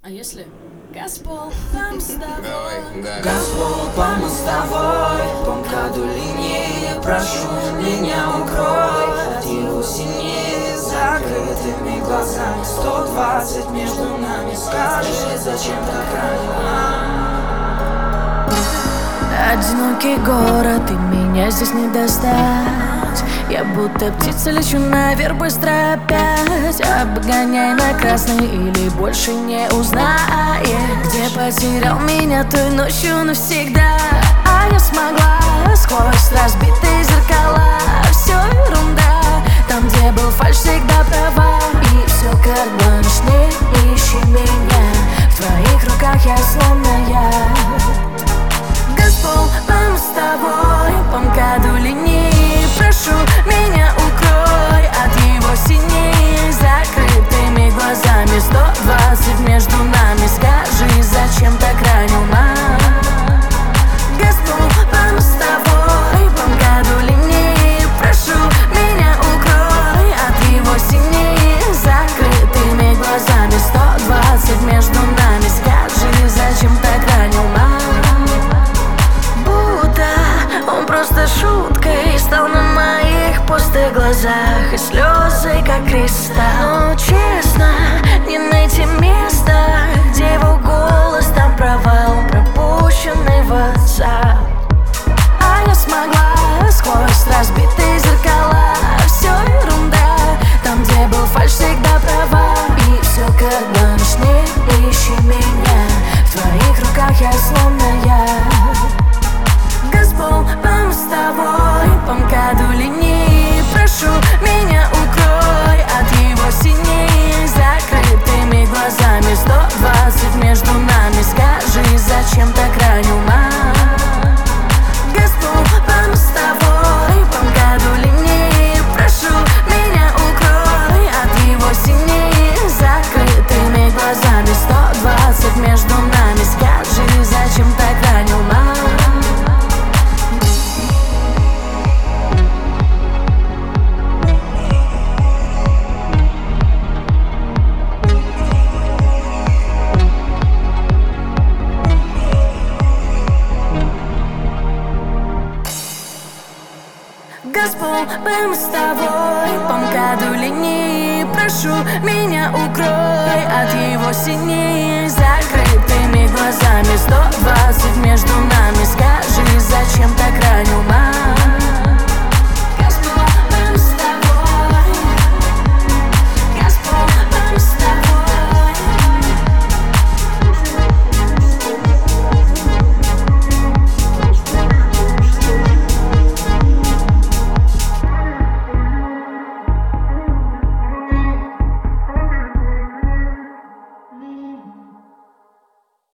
А если Газпол, там с тобой? Газпол, мы с тобой по МКАДу линии. Прошу, меня укрой от его синей. Закрытыми глазами 120 между нами. Скажи, зачем так рано? Одинокий город, и меня здесь не достать. Я будто птица лечу наверх быстро опять. Обгоняй на красный или больше не узнаешь, где потерял меня той ночью навсегда. А я смогла сквозь разбитые зеркала. Все ерунда, там где был фальшь всегда права. И все как бланш, не ищи меня. В твоих руках я словно я. Газпол, мы с тобой по МКАДу линии. Прошу, меня укрой от его синей. Закрытыми глазами 120 между нами. Скажи, зачем так ранил нас? Газпол, мы с тобой по МКАДу линии. Прошу, меня укрой от его синей. Закрытыми глазами 120 между нами. Скажи, зачем так ранил нас? Он просто шуткой стал на моих пустых глазах. И слезы как кристалл. Но честно, не найти места, где его голос, там провал, пропущенный в WhatsApp. А я смогла сквозь разбитые зеркала. Все ерунда, там где был фальшь всегда права. И все как бланш, не ищи меня. В твоих руках я словно я. Газпол, мы с тобой по МКАДу линии. Прошу, меня укрой от его синей. Закрытыми глазами 120 между нами. Скажи, зачем так ранил нас? Газпол, мы с тобой по МКАДу линии. Прошу, меня укрой от его синей. Закрытыми глазами 120 между нами. Скажи, зачем так ранил нас? Газпол, мы с тобой по МКАДу линии. Прошу, меня укрой от его синей. Закрытыми глазами 120 между нами.